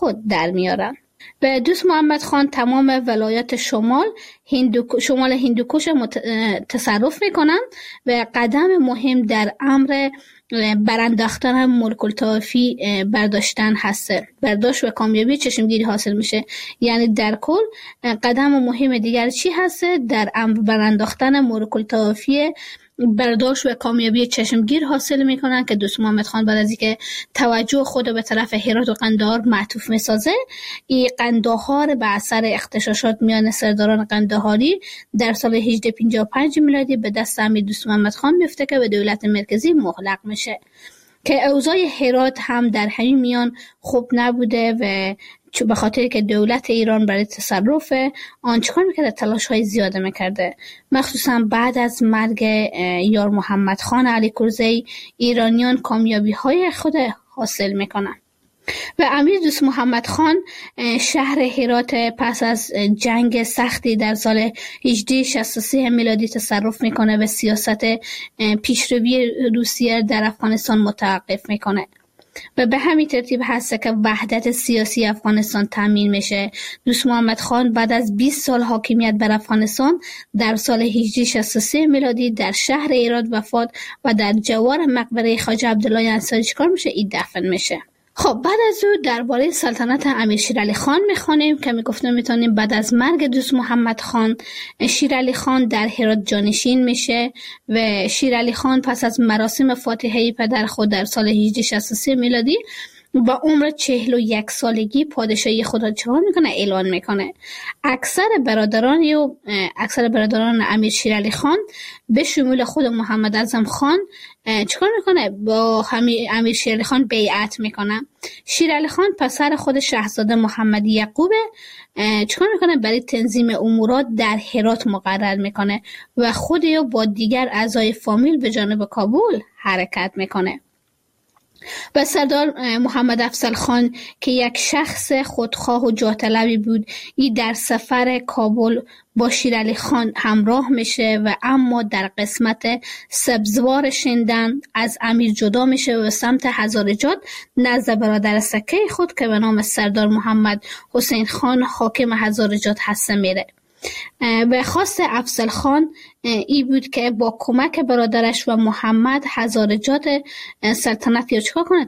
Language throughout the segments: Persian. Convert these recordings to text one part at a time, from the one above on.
خود در میارن. و دوست محمد خان تمام ولایات شمال هندوکش تصرف میکنن و قدم مهم در امر برانداختن ملک الطوایفی برداشتن هسته. برداشت و کامیابی چشمگیری حاصل میشه. یعنی در کل قدم مهم دیگر چی هسته؟ در امر برانداختن ملک الطوایفی برداشت و کامیابی چشمگیر حاصل میکنن که دوست محمد خان بعد از اینکه توجه خود به طرف هرات و قندهار معطوف میسازه، این قندهار به اثر اغتشاشات میان سرداران قندهاری در سال 1855 میلادی به دست امیر دوست محمد خان میفته که به دولت مرکزی مغلق میشه که اوضاع هرات هم در همین میان خوب نبوده و به خاطر که دولت ایران برای تصرف آن چکار میکرده؟ تلاش‌های زیاده میکرده. مخصوصا بعد از مرگ یار محمد خان علی کرزی ایرانیان کامیابی‌های خود حاصل میکنن و امیر دوست محمد خان شهر هرات پس از جنگ سختی در سال 1863 میلادی تصرف میکنه و سیاست پیشروی روسیه در افغانستان متوقف میکنه و به همین ترتیب هست که وحدت سیاسی افغانستان تامین میشه. دوست محمد خان بعد از 20 سال حاکمیت بر افغانستان در سال 1863 میلادی در شهر هرات وفات و در جوار مقبره خواجه عبدالله انصاری چیکار میشه؟ این دفن میشه. خب بعد از او درباره سلطنت امیر شیرعلی خان میخوانیم که میگفتم میتونیم بعد از مرگ دوست محمد خان شیرعلی خان در هرات جانشین میشه و شیرعلی خان پس از مراسم فاتحه پدر خود در سال 1863 میلادی با عمر 41 سالگی پادشاهی خود را چکار میکنه؟ اعلان میکنه. اکثر برادران امیر شیرعلی خان به شمول خود محمد اعظم خان چکار میکنه؟ با امیر شیرعلی خان بیعت میکنه. شیرعلی خان پسر خود شاهزاده محمد یعقوب چکار میکنه؟ برای تنظیم امورات در هرات مقرر میکنه و خود یا با دیگر اعضای فامیل به جانب کابل حرکت میکنه. و سردار محمد افضل خان که یک شخص خودخواه و جاه طلبی بود، این در سفر کابل با شیرعلی خان همراه میشه و اما در قسمت سبزوار شندن از امیر جدا میشه و سمت هزارجات نزد برادر سکه خود که به نام سردار محمد حسین خان حاکم هزارجات هسته میره. به خواست افضل خان ای بود که با کمک برادرش و محمد هزارجات سلطنت یا چکار کنه؟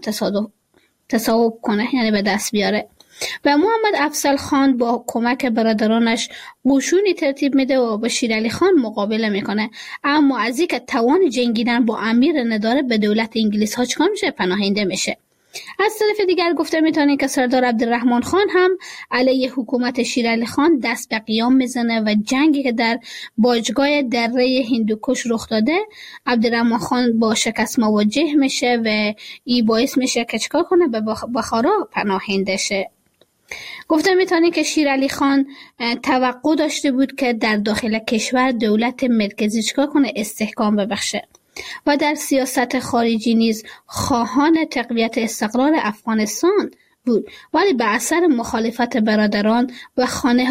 تصاحب کنه، یعنی به دست بیاره. و محمد افضل خان با کمک برادرانش قشونی ترتیب میده و با شیرعلی خان مقابله میکنه، اما از اینکه توان جنگیدن با امیر نداره به دولت انگلیس ها چکار میشه؟ پناهنده میشه. از طرف دیگر گفته میتونیم که سردار عبدالرحمن خان هم علیه حکومت شیرعلی خان دست به قیام میزنه و جنگی که در باجگاه دره هندوکش رخ داده عبدالرحمن خان با شکست مواجه میشه و این باعث میشه که چکار کنه؟ به بخارا پناهنده شه. گفته میتونیم که شیرعلی خان توقع داشته بود که در داخل کشور دولت مرکزی چکار کنه؟ استحکام ببخشه و در سیاست خارجی نیز خواهان تقویت استقرار افغانستان بود، ولی به اثر مخالفت برادران و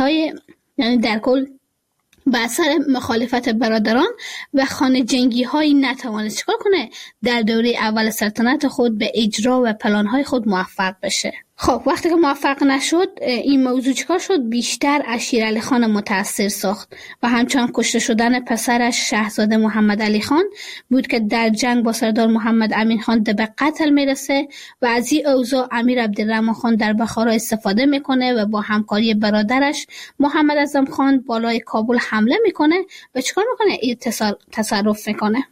یعنی در کل به اثر مخالفت برادران و خانه جنگی هایی نتوانست چکار کنه؟ در دوره اول سلطنت خود به اجرا و پلان های خود موفق بشه. خب وقتی که موفق نشد، این موضوع چکار شد؟ بیشتر از شیرعلی خان متأثر ساخت و همچنان کشته شدن پسرش شاهزاده محمد علی خان بود که در جنگ با سردار محمد امین خان به قتل میرسه و از این اوضاع امیر عبدالرحمن خان در بخارا استفاده میکنه و با همکاری برادرش محمد اعظم خان بالای کابل حمله میکنه و چکار میکنه؟ این تصرف میکنه.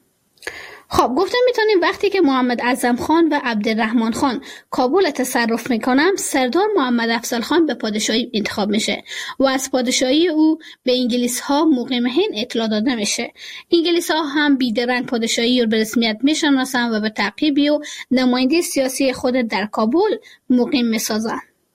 خب گفتم میتونیم وقتی که محمد اعظم خان و عبدالرحمن خان کابل تصرف میکنن، سردار محمد افضل خان به پادشاهی انتخاب میشه و از پادشاهی او به انگلیس ها مقیم هند اطلاع داده میشه. انگلیس ها هم بیدرنگ پادشاهی رو به رسمیت میشناسن و به تعقیبی و نماینده سیاسی خود در کابل مقیم میسازن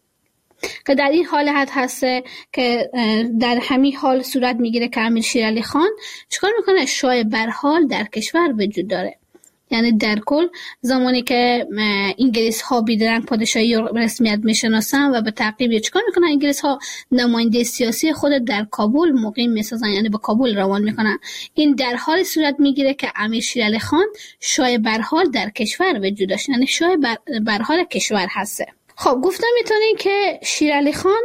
که در این حالت هسته که در همین حال صورت میگیره که امیر شیرعلی خان چیکار میکنه؟ شاه برحال در کشور وجود داره. یعنی در کل زمانی که انگلیس ها بیدرنگ پادشاهی رو رسمیت میشناسن و به تعقیب چیکار میکنن؟ انگلیس ها نماینده سیاسی خود در کابل مقیم میسازن، یعنی به کابل روان میکنن. این در حال صورت میگیره که امیر شیرعلی خان شاه برحال در کشور وجود داشت، یعنی شاه برحال کشور هسته. خب گفتم میتونین که شیرعلی خان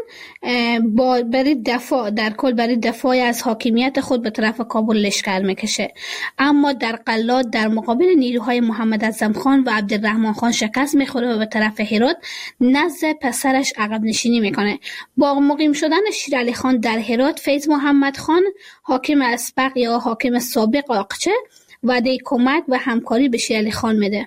برای دفاع از حاکمیت خود به طرف کابل لشکر میکشه، اما در قلات در مقابل نیروهای محمد اعظم خان و عبدالرحمن خان شکست میخوره و به طرف هرات نزد پسرش عقب نشینی میکنه. با مقیم شدن شیرعلی خان در هرات، فیض محمد خان حاکم اسبق یا حاکم سابق آقچه وعده کمک و همکاری به شیرعلی خان میده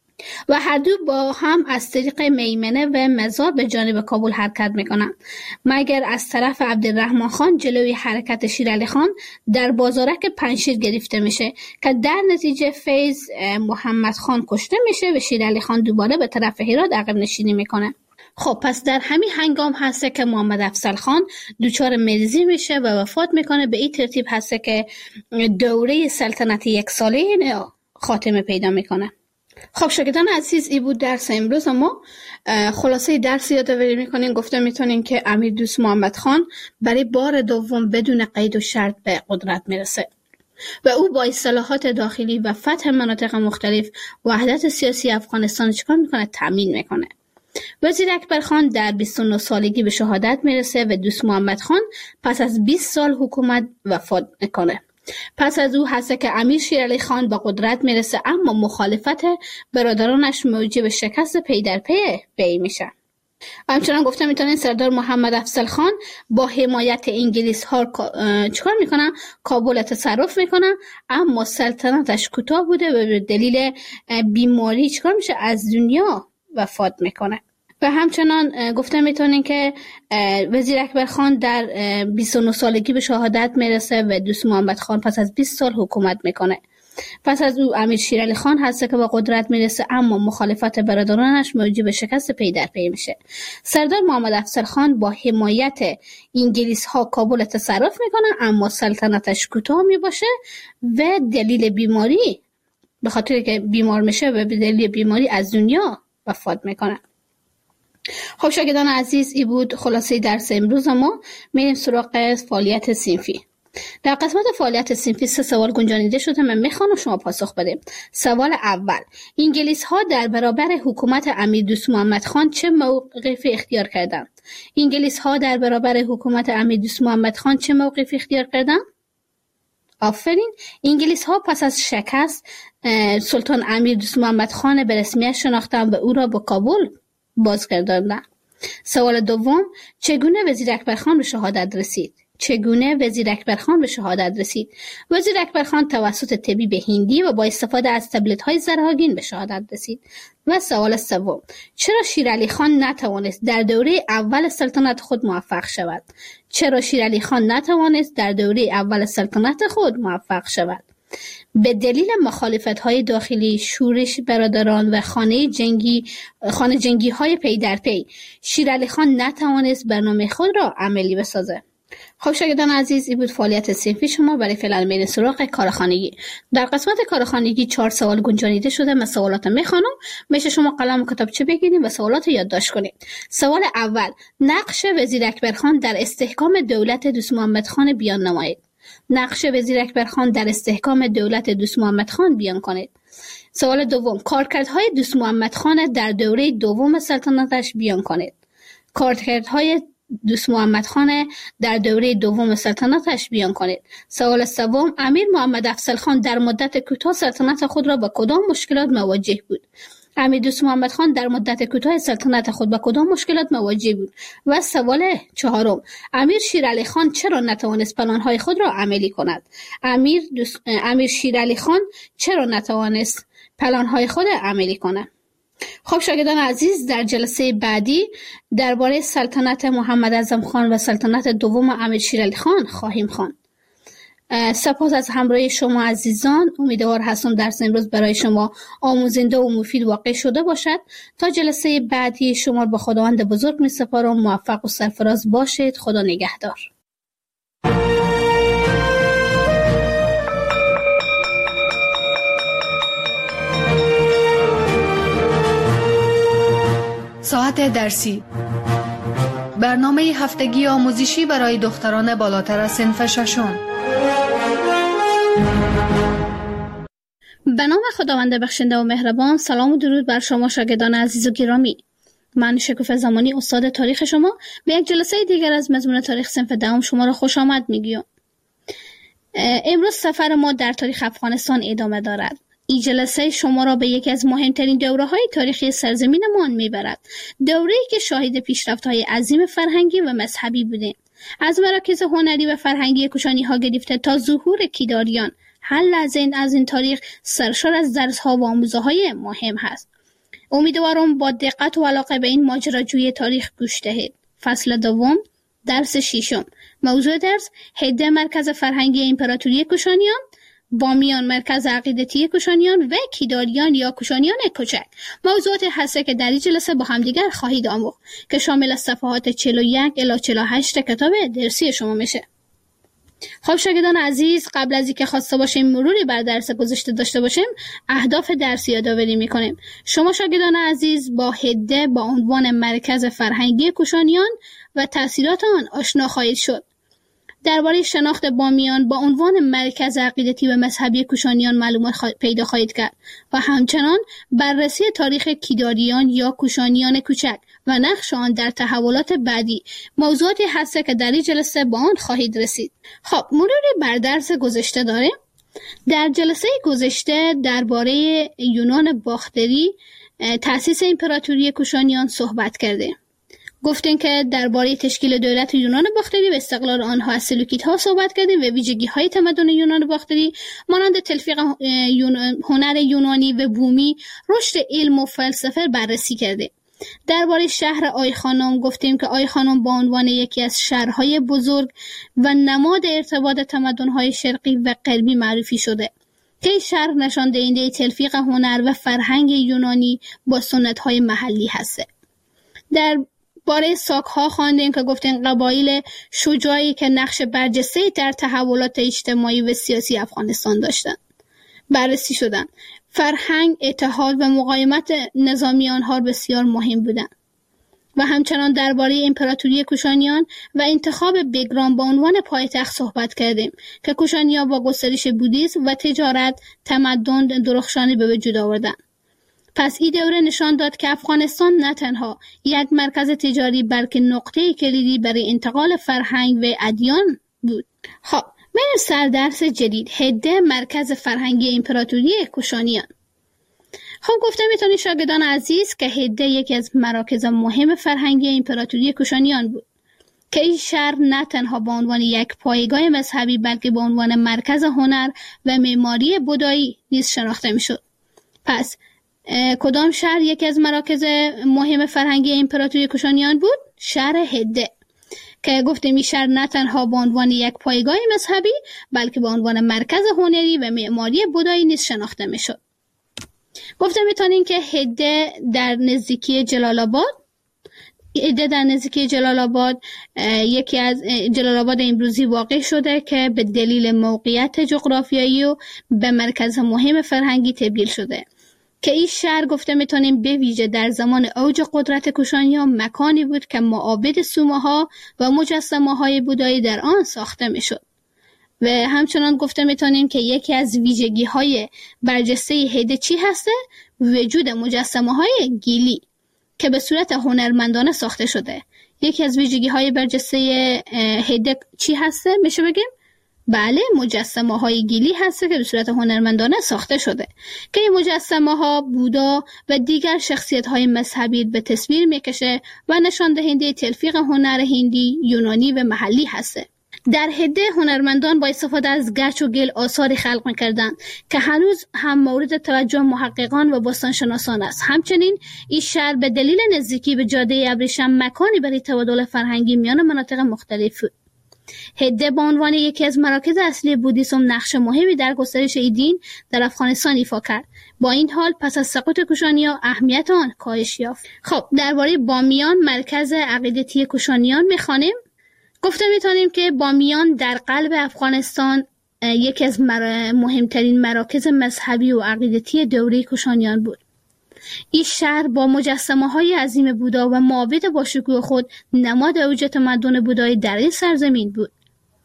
و هر دو با هم از طریق میمنه و مزار به جانب کابل حرکت میکنن، مگر از طرف عبدالرحمن خان جلوی حرکت شیرعلی خان در بازارک پنجشیر گرفته میشه که در نتیجه فیض محمد خان کشته میشه و شیرعلی خان دوباره به طرف هرات عقب نشینی میکنه. خب پس در همین هنگام هسته که محمد افضل خان دچار مریضی میشه و وفات میکنه. به این ترتیب هسته که دوره سلطنت یک ساله خاتمه پیدا میکنه. خب شاگردان عزیز، این بود درس امروز. ما خلاصه درس یادآوری میکنیم. گفته میتونیم که امیر دوست محمد خان برای بار دوم بدون قید و شرط به قدرت میرسه و او با اصلاحات داخلی و فتح مناطق مختلف وحدت سیاسی افغانستان چیکار میکنه؟ تامین میکنه. وزیر اکبر خان در 29 سالگی به شهادت میرسه و دوست محمد خان پس از 20 سال حکومت وفات میکنه. پس از او هست که امیر شیرعلی خان به قدرت میرسه، اما مخالفت برادرانش موجب شکست پی در پی میشه. همچنان گفته میتونین سردار محمد افضل خان با حمایت انگلیس ها چیکار میکنن؟ کابل تصرف میکنن، اما سلطنتش کوتاه بوده و به دلیل بیماری چیکار میشه؟ از دنیا وفات میکنه. و همچنان گفته میتونین که وزیر اکبر خان در 29 سالگی به شهادت میرسه و دوست محمد خان پس از 20 سال حکومت میکنه. پس از او امیر شیرعلی خان هست که به قدرت میرسه، اما مخالفت برادرانش موجب شکست پی در پی میشه. سردار محمد افضل خان با حمایت انگلیس ها کابل تصرف میکنه، اما سلطنتش کوتاه میباشه و دلیل بیماری، به خاطر که بیمار میشه و به دلیل بیماری از دنیا وفات میکنه. خب شاگردان عزیز، این بود خلاصه درس امروز ما. میریم سراغ فعالیت صنفی. در قسمت فعالیت صنفی 3 سوال گنجانیده شده، من میخوام شما پاسخ بدیم. سوال اول: انگلیس ها در برابر حکومت امیر دوست محمد خان چه موقفی اختیار کردند؟ انگلیس ها در برابر حکومت امیر دوست محمد خان چه موقفی اختیار کردند؟ آفرین. انگلیس ها پس از شکست سلطان امیر دوست محمد خان به رسمیت شناختند و او را به کابل بازگرداندند. سوال دوم: چگونه وزیر اکبر خان به شهادت رسید؟ وزیر اکبر خان توسط طبیب هندی و با استفاده از تبلت های زرهاگین به شهادت رسید. و سوال سوم: چرا شیرعلی خان نتوانست در دوره اول سلطنت خود موفق شود؟ به دلیل مخالفت‌های داخلی، شورش برادران و خانه جنگی های پی در پی، شیرعلی خان نتوانست برنامه خود را عملی بسازه. خب شاگردان عزیز، این بود فعالیت صنفی شما. برای فعلا میریم سراغ کارخانگی. در قسمت کارخانگی 4 سوال گنجانیده شده. من سوالات میخوانم، میشه شما قلم و کتابچه بگیرید و سوالات یادداشت کنید. سوال اول: نقش وزیر اکبر خان در استحکام دولت دوست محمد خان بیان نمایید. بیان کنید. سوال دوم: کارکردهای دوست محمد خان در دوره دوم سلطنتش بیان کنید. سوال سوم: امیر محمد افضل خان در مدت کوتاه سلطنت خود را با کدام مشکلات مواجه بود؟ و سوال چهارم: امیر شیرعلی خان چرا نتوانست پلان‌های خود را عملی کند؟ خب شاگردان عزیز، در جلسه بعدی درباره سلطنت محمد اعظم خان و سلطنت دوم امیر شیرعلی خان خواهیم خواند. سپاس از همراهی شما عزیزان. امیدوار هستم درس امروز برای شما آموزنده و مفید واقع شده باشد. تا جلسه بعدی شما با خداوند بزرگ می سپارم. موفق و سرفراز باشید. خدا نگهدار. ساعت درسی، برنامه هفتگی آموزشی برای دختران بالاتر از صنف ششم. به نام خداوند بخشنده و مهربان. سلام و درود بر شما شاگردان عزیز و گرامی. من شکوفه زمانی استاد تاریخ شما به یک جلسه دیگر از مضمون تاریخ صنف دهم شما را خوش آمد میگویم. امروز سفر ما در تاریخ افغانستان ادامه دارد. این جلسه شما را به یکی از مهمترین دوره‌های تاریخی سرزمینمان میبرد. دوره‌ای که شاهد پیشرفت‌های عظیم فرهنگی و مذهبی بودیم. از مراکز هنری و فرهنگی کوشانی‌ها گرفته تا ظهور کیداریان، هر لحظه از این تاریخ سرشار از درس‌ها و آموزه‌های مهم هست. امیدوارم با دقت و علاقه به این ماجراجوی تاریخ گوش دهید. فصل دوم، درس ششم. موضوع درس: هده مرکز فرهنگی امپراتوری کوشانیان، بامیان مرکز عقیدتی کوشانیان و کیداریان یا کوشانیان کوچک. موضوعات هسته که در این جلسه با همدیگر خواهید آموخت که شامل صفحات 41 الی 48 کتاب درسی شما میشه. خب شاگردان عزیز، قبل از اینکه خواسته باشیم مروری بر درس گذشته داشته باشیم، اهداف درسی یادآوری میکنیم. شما شاگردان عزیز با هده با عنوان مرکز فرهنگی کوشانیان و تأثیرات آن آشنا خواهید شد. درباره شناخت بامیان با عنوان مرکز عقیدتی و مذهبی کوشانیان معلومات پیدا خواهید کرد و همچنان بررسی تاریخ کیداریان یا کوشانیان کوچک و نقش آن در تحولات بعدی موضوعاتی هست که در این جلسه با آن خواهید رسید. خب مروری بر درس گذشته داریم. در جلسه گذشته درباره یونان باختری، تأسیس امپراتوری کوشانیان صحبت کردیم. گفتیم که درباره تشکیل دولت یونان باختری و استقلال آنها از سلوکیدها صحبت کردیم و ویژگی‌های تمدن یونان باختری مانند تلفیق هنر یونانی و بومی، رشد علم و فلسفه بررسی کردیم. درباره شهر آیخانوم گفتیم که آیخانوم با عنوان یکی از شهرهای بزرگ و نماد ارتباط تمدن‌های شرقی و غربی معرفی شده که این شهر نشان دهنده تلفیق هنر و فرهنگ یونانی با سنت‌های محلی هست. در باره ساک‌ها خواندیم که گفتیم قبایل شجاعی که نقش برجسته در تحولات اجتماعی و سیاسی افغانستان داشتند بررسی شدند. فرهنگ، اتحاد و مقاومت نظامی آنها بسیار مهم بودند. و همچنان درباره امپراتوری کوشانیان و انتخاب بگرام به عنوان پایتخت صحبت کردیم که کوشانیان با گسترش بودیسم و تجارت تمدن درخشانی به وجود آوردند. پس این دوره نشان داد که افغانستان نه تنها یک مرکز تجاری بلکه نقطه کلیدی برای انتقال فرهنگ و ادیان بود. خب بریم سر درس جدید، هده مرکز فرهنگی امپراتوری کوشانیان. خب گفته میتونید شاگردان عزیز که هده یکی از مراکز مهم فرهنگی امپراتوری کوشانیان بود که این شهر نه تنها به عنوان یک پایگاه مذهبی بلکه به عنوان مرکز هنر و معماری بودایی نیز شناخته میشد. پس کدام شهر یکی از مراکز مهم فرهنگی امپراتوری کوشانیان بود؟ شهر هده که گفتیم این شهر نه تنها به عنوان یک پایگاه مذهبی بلکه به عنوان مرکز هنری و معماری بودایی نیز شناخته میشد. گفته میتونیم که هده در نزدیکی جلال آباد یکی از جلال آباد امروزی واقع شده که به دلیل موقعیت جغرافیایی و به مرکز مهم فرهنگی تبدیل شده که این شهر گفته میتونیم به ویژه در زمان اوج قدرت کوشانیان مکانی بود که معابد سومه‌ها و مجسمه‌های بودایی در آن ساخته میشد. و همچنان گفته میتونیم که یکی از ویژگی‌های برجسته هده چی هسته؟ وجود مجسمه‌های گیلی که به صورت هنرمندانه ساخته شده. یکی از ویژگی‌های برجسته هده چی هسته؟ میشه بگیم؟ بله، مجسمه‌های گیلی هسته که به صورت هنرمندانه ساخته شده که این مجسمه‌ها بودا و دیگر شخصیت‌های مذهبی به تصویر میکشه و نشان دهنده تلفیق هنر هندی، یونانی و محلی هسته. در هده هنرمندان با استفاده از گچ و گل آثاری خلق می‌کردند که هنوز هم مورد توجه محققان و باستانشناسان است. همچنین این شهر به دلیل نزدیکی به جاده ابریشم مکانی برای تبادل فرهنگی میان مناطق مختلف بود. هده به عنوان یکی از مراکز اصلی بودیسم نقش مهمی در گسترش این دین در افغانستان ایفا کرد. با این حال پس از سقوط کوشانیان اهمیت آن کاهش یافت. خب درباره بامیان مرکز عقیدتی کوشانیان می‌خوانیم. گفته میتونیم که بامیان در قلب افغانستان یکی از مهمترین مراکز مذهبی و عقیدتی دوره کوشانیان بود. این شهر با مجسمه‌های عظیم بودا و معابد با شکوه خود نماد اوج تمدن بودایی در این سرزمین بود.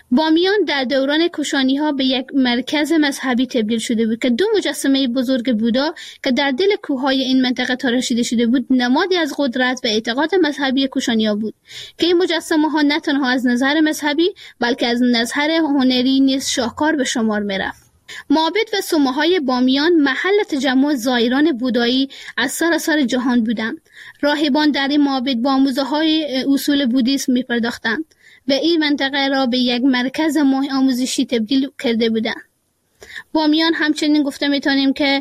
بامیان در دوران کوشانی‌ها به یک مرکز مذهبی تبدیل شده بود که 2 مجسمه بزرگ بودا که در دل کوههای این منطقه تراشیده شده بود نمادی از قدرت و اعتقاد مذهبی کوشانی‌ها بود که این مجسمه‌ها نه تنها از نظر مذهبی بلکه از نظر هنری نیز شاهکار به شمار می‌رفت. معابد و صومعه‌های بامیان محل تجمع زائران بودایی از سراسر جهان بودند. راهبان در این معابد با آموزه‌های اصول بودیسم می‌پرداختند و این منطقه را به یک مرکز آموزشی تبدیل کرده بودند. بامیان همچنین گفته میتونیم که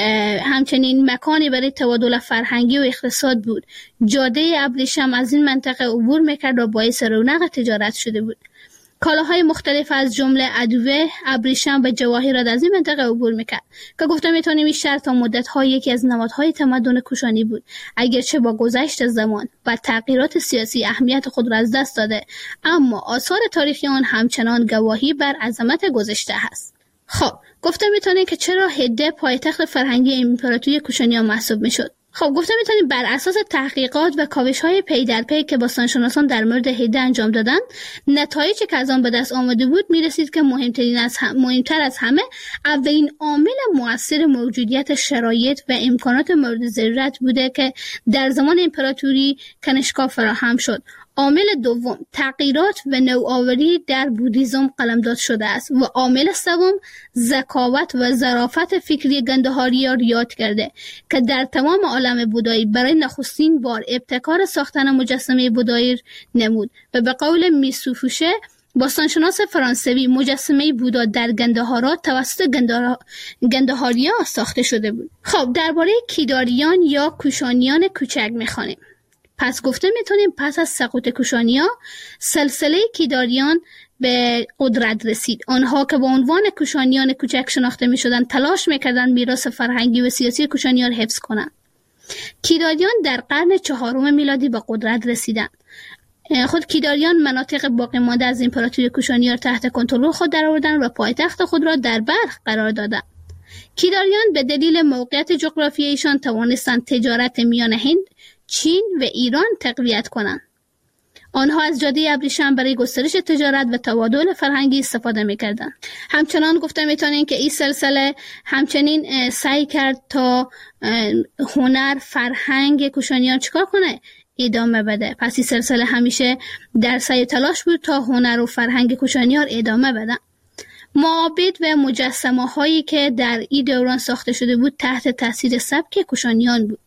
همچنین مکانی برای تبادل فرهنگی و اقتصاد بود. جاده ابریشم از این منطقه عبور میکرد و باعث رونق تجارت شده بود. کالاهای مختلف از جمله ادویه، ابریشم و جواهرات از این منطقه عبور میکرد که گفته میتونیم این شهر تا مدت‌ها یکی از نمادهای تمدن کوشانی بود. اگرچه با گذشت زمان و تغییرات سیاسی اهمیت خود را از دست داده، اما آثار تاریخی آن همچنان گواهی بر عظمت گذشته است. خب گفته میتونیم که چرا هده پایتخت فرهنگی امپراتوری کوشانیان محسوب میشد. خب گفته میتونیم بر اساس تحقیقات و کاوش‌های پی در پی که باستانشناسان در مورد هده انجام دادند، نتایجی که از آن به دست آمده بود میرسید که مهمتر از همه اولین عامل مؤثر موجودیت شرایط و امکانات مورد ضرورت بوده که در زمان امپراتوری کنشگاه فراهم شد. عامل دوم تغییرات و نوآوری در بودیزم قلمداد شده است و عامل سوم ذکاوت و ظرافت فکری گندهاریا یاد کرده که در تمام عالم بودایی برای نخستین بار ابتکار ساختن مجسمه بودایی نمود و به قول میسوفوشه باستانشناس فرانسوی مجسمه بودا در گندهارات توسط گندهاریا ساخته شده بود. خب درباره کیداریان یا کوشانیان کوچک میخوانیم. پس گفته میتونیم پس از سقوط کوشانیان سلسله کیداریان به قدرت رسید. آنها که با عنوان کوشانیان کوچک شناخته میشدند تلاش میکردند میراث فرهنگی و سیاسی کوشانیان حفظ کنند. کیداریان در قرن 4 میلادی به قدرت رسیدند. خود کیداریان مناطق باقی مانده از امپراتوری کوشانیان تحت کنترل خود درآوردند و پایتخت خود را در بلخ قرار دادند. کیداریان به دلیل موقعیت جغرافیاییشان توانستند تجارت میان هند، چین و ایران تقویت کنند. آنها از جاده ابریشم برای گسترش تجارت و تبادل فرهنگی استفاده می‌کردند. همچنان گفته می‌تونیم که این سلسله همچنین سعی کرد تا هنر فرهنگ کوشانیان چیکار کنه؟ ادامه بده. پس این سلسله همیشه در سعی تلاش بود تا هنر و فرهنگ کوشانیان ادامه بدن. معابد و مجسمه هایی که در این دوران ساخته شده بود تحت تاثیر سبک کوشانیان بود.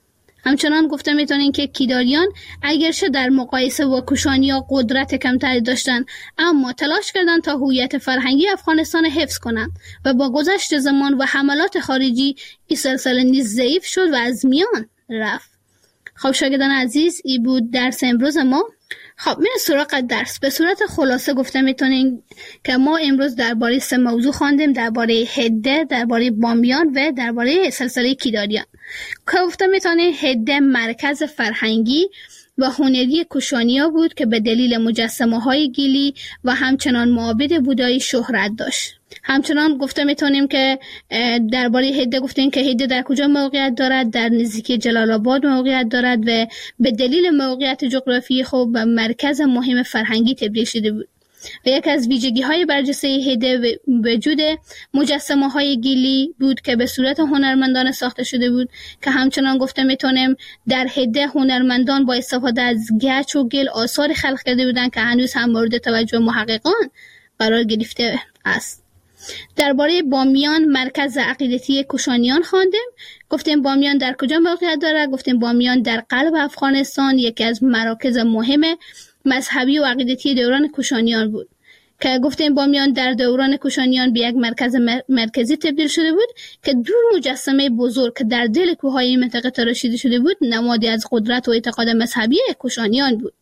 همچنان گفته میتونین که کیداریان اگرچه در مقایسه با کوشانیان قدرت کمتری داشتند، اما تلاش کردند تا هویت فرهنگی افغانستان حفظ کنند و با گذشت زمان و حملات خارجی این سلسله نیز ضعیف شد و از میان رفت. خب شاگردان عزیز، این بود درس امروز ما. خب میریم سراغ درس. به صورت خلاصه گفته میتونیم که ما امروز درباره 3 موضوع خواندیم: درباره هده، درباره بامیان و درباره سلسله کیداریان. که گفته میتونیم هده مرکز فرهنگی و هنری کوشانیا بود که به دلیل مجسمه های گیلی و همچنان معابد بودایی شهرت داشت. همچنان گفته میتونیم که درباره هده گفتیم که هده در کجا موقعیت دارد؟ در نزدیکی جلال آباد موقعیت دارد و به دلیل موقعیت جغرافیایی خود به مرکز مهم فرهنگی تبدیل شده بود. و یکی از ویژگی‌های برجسته هده وجود مجسمه‌های گیلی بود که به صورت هنرمندان ساخته شده بود که همچنان گفته میتونیم در هده هنرمندان با استفاده از گچ و گل آثار خلق کرده بودند که هنوز هم مورد توجه محققان قرار گرفته است. درباره بامیان مرکز عقیدتی کوشانیان خواندیم. گفتیم بامیان در کجا موقعیت دارد؟ گفتیم بامیان در قلب افغانستان یکی از مراکز مهم مذهبی و عقیدتی دوران کوشانیان بود که گفتیم بامیان در دوران کوشانیان به یک مرکز مرکزی تبدیل شده بود که 2 مجسمه بزرگ که در دل کوههای این منطقه تراشیده شده بود نمادی از قدرت و اعتقاد مذهبی کوشانیان بود.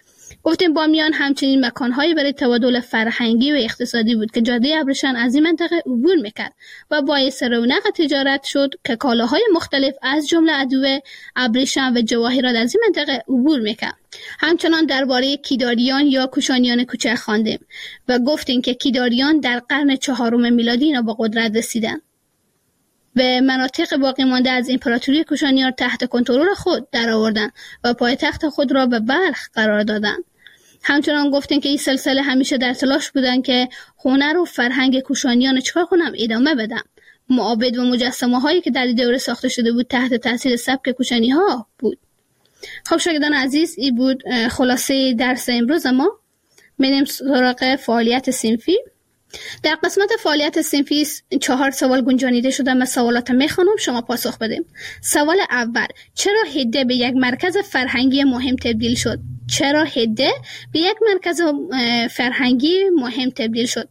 گفتیم بامیان همچنین مکانهایی برای تبادل فرهنگی و اقتصادی بود که جاده ابریشم از این منطقه عبور میکرد و باعث رونق تجارت شد که کالاهای مختلف از جمله ادویه، ابریشم و جواهرات از این منطقه عبور میکرد. همچنان درباره کیداریان یا کوشانیان کوچک خواندیم و گفتیم که کیداریان در قرن 4 میلادی اینا با قدرت رسیدند و مناطق باقی مانده از امپراتوری کوشانیان تحت کنترل خود درآوردند و پایتخت خود را به بلخ قرار دادند. همچنان گفتن که این سلسله همیشه در تلاش بودن که هنر و فرهنگ کوشانیان چکار کنم ادامه بدم. معابد و مجسمه هایی که در این دوره ساخته شده بود تحت تاثیر سبک کوشانی ها بود. خب شاگردان عزیز، این بود خلاصه درس امروز ما. میریم سراغ فعالیت صنفی. در قسمت فعالیت صنفی 4 سوال گنجانیده شده. من سوالات میخوانم، شما پاسخ بدیم. سوال اول: چرا هده به یک مرکز فرهنگی مهم تبدیل شد؟ چرا هده به یک مرکز فرهنگی مهم تبدیل شد؟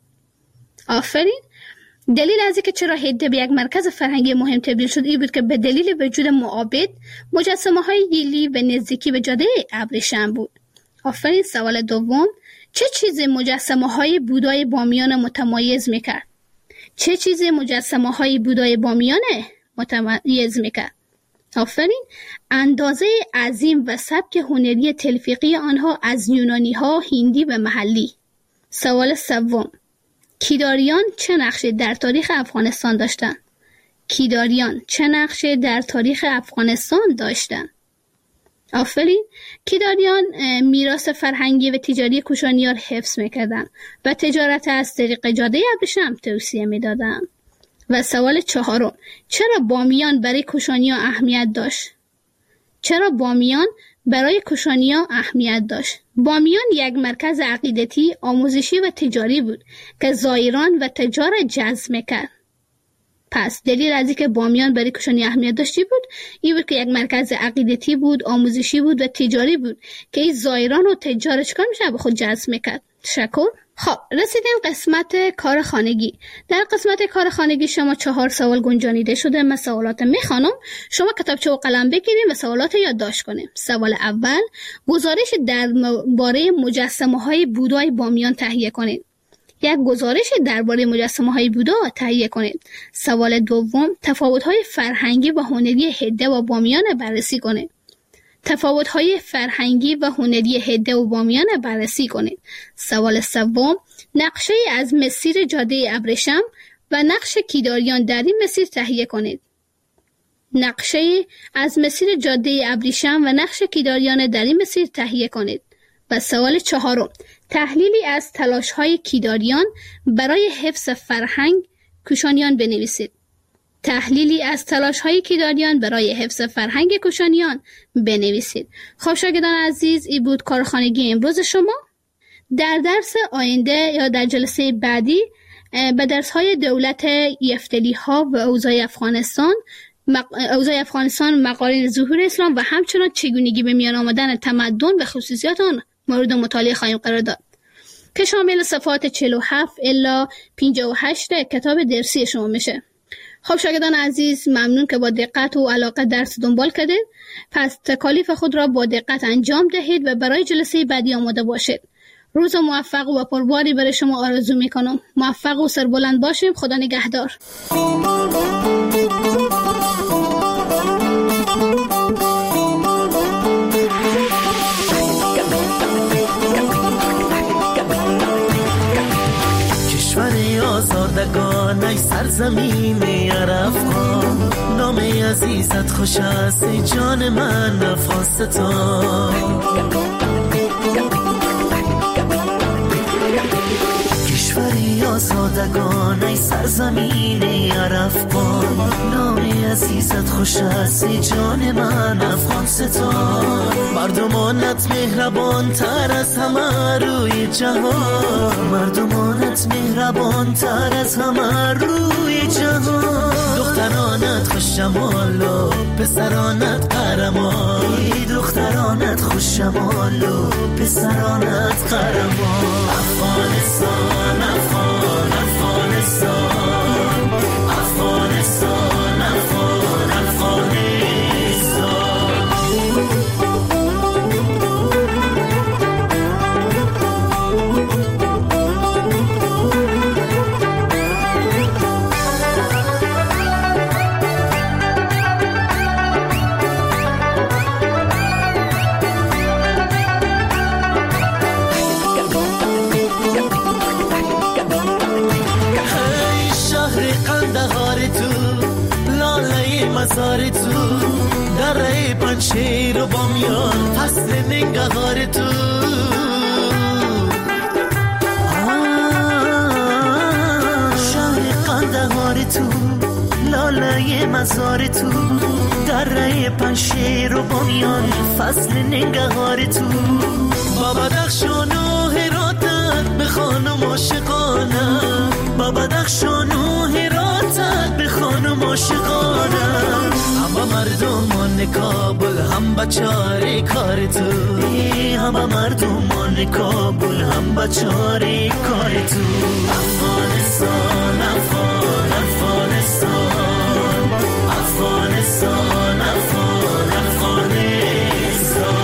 آفرین. دلیل از اینکه چرا هده به یک مرکز فرهنگی مهم تبدیل شد این بود که به دلیل وجود معابد مجسمه های گیلی به نزدیکی به جاده ابریشم بود. آفرین. سوال دوم: چه چیزی مجسمه های بودای بامیان متمایز میکرد؟ چه چیزی مجسمه های بودای بامیان متمایز میکرد؟ آفرین. اندازه عظیم و سبک هنری تلفیقی آنها از یونانی ها، هندی و محلی. سوال سوم: کیداریان چه نقشی در تاریخ افغانستان داشتند؟ کیداریان چه نقشی در تاریخ افغانستان داشتند؟ آفرین. کیداریان میراث فرهنگی و تجاری کوشانیان حفظ میکردند و تجارت از طریق جاده ابریشم توسعه میدادند. و سوال چهارم: چرا بامیان برای کوشانیان اهمیت داشت؟ چرا بامیان برای کوشانیان اهمیت داشت؟ بامیان یک مرکز عقیدتی، آموزشی و تجاری بود که زائران و تجار جذب میکرد. پس دلیل از اینکه بامیان برای کوشانی اهمیت داشتی بود این بود که یک مرکز عقیدتی بود، آموزشی بود و تجاری بود که این زائران و تجار چکار میشه به خود جذب میکرد. تشکر. خب رسیدیم قسمت کار خانگی. در قسمت کار خانگی شما 4 سوال گنجانیده شده. من سوالات میخوانم، شما کتابچه و قلم بگیرید و سوالات یادداشت کنید. سوال اول: گزارش درباره مجسمه های بودای بامیان تهیه کنید. یک گزارش درباره مجسمه های بودا تهیه کنید. سوال دوم: تفاوت های فرهنگی و هنری هده و بامیان بررسی کنید. تفاوت های فرهنگی و هنری هده و بامیان بررسی کنید. سوال سوم: نقشه از مسیر جاده ابریشم و نقش کیداریان در این مسیر تهیه کنید. نقشه از مسیر جاده ابریشم و نقش کیداریان در این مسیر تهیه کنید. و سوال چهارم: تحلیلی از تلاش‌های کیداریان برای حفظ فرهنگ کوشانیان بنویسید. تحلیلی از تلاش‌های کیداریان برای حفظ فرهنگ کوشانیان بنویسید. خب شاگردان عزیز، این بود کارخانگی امروز شما. در درس آینده یا در جلسه بعدی به درس‌های دولت یفتلی‌ها و اوضاع افغانستان، مقارن ظهور اسلام و همچنان چگونگی به میان آمدن تمدن و خصوصیات آن مورد مطالعه خواهیم قرار داد که شامل صفحات 47 الی 58 کتاب درسی شما میشه. خب شاگردان عزیز، ممنون که با دقت و علاقه درس دنبال کردید. پس تکالیف خود را با دقت انجام دهید و برای جلسه بعدی آماده باشید. روز موفق و پرباری برای شما آرزو میکنم. موفق و سربلند باشیم. خدا نگهدار. آزادگان ای سرزمین عرفان، نام عزیزت خوش است ای جان من افغانستان. کشوری آزادگان ای سرزمین عرفان، نام عزیزت خوش است ای جان من افغانستان. مردمانت مهربان تر از همه روی جهان، مردمانت مهربان تر از همه روی جهان. دخترانت خوش جمال و پسرانت قهرمان، دخترانت خوش جمال و پسرانت قهرمان. افغانستان افغان افغانستان، افغانستان افغان افغانستان. مزار تو دره پنشیر و بامیان، فصل ننگهار تو تو، لاله مزار تو، دره پنشیر و بامیان، فصل ننگهار تو. با بدخشان و هراتت به خانم عاشقانه، با بدخشان و هراتت به خانم عاشقانه. هم با مردمان کابل هم بچاره کار تو، هم با مردمان کابل هم بچاره کار تو. افغانستان افغان افغانستان، افغانستان افغان افغانستان.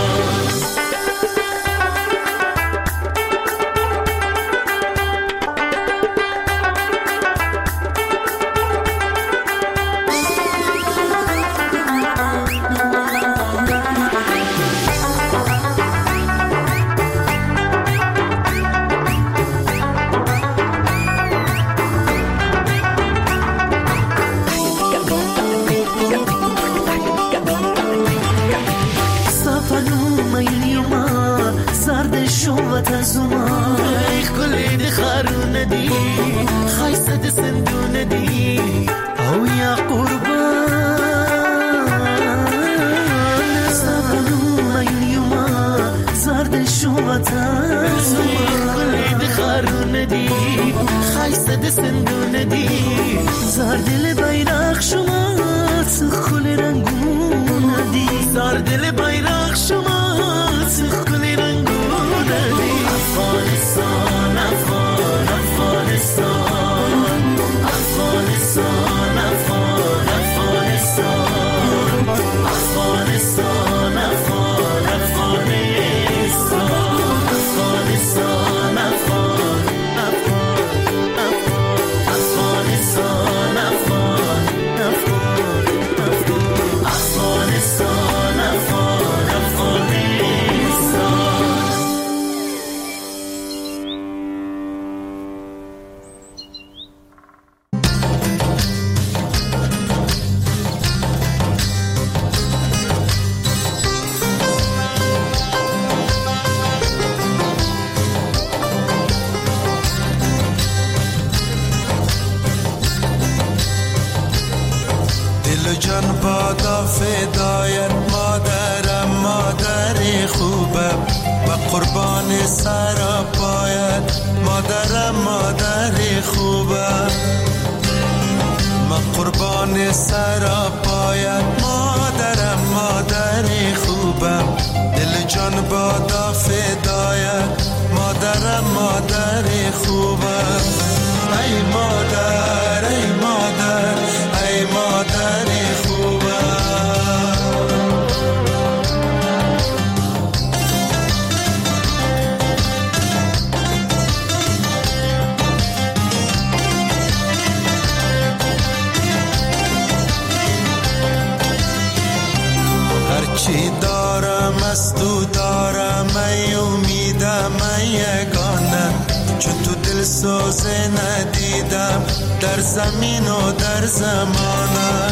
در زمین و در زمانه،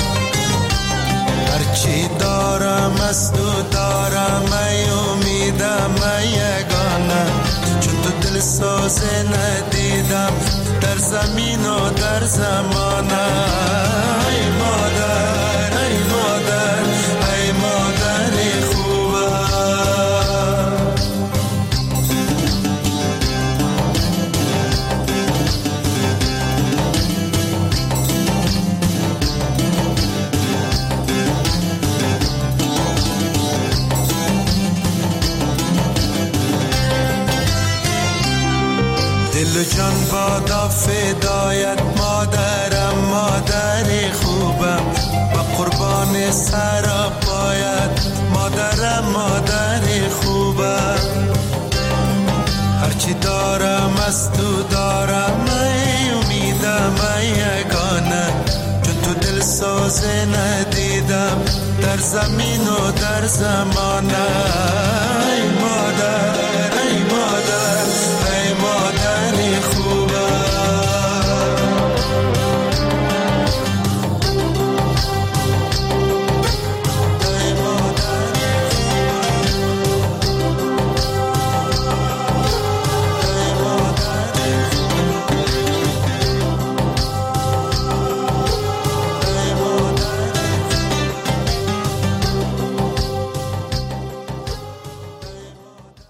هرچی دارم از تو دارم، ای امیدم ای یگانه. چون تو دل سازه ندیدم در زمین و در زمانه. ای مادر ای مادر ای مادر خوبه، دل و جان بادا فدایت مادرم، مادر خوبم و قربان سر پایت مادرم، مادر خوبم. هرچی دارم از تو دارم، ای امیدم ای یگانه. چون تو دل سازه ندیدم در زمین و در زمانه.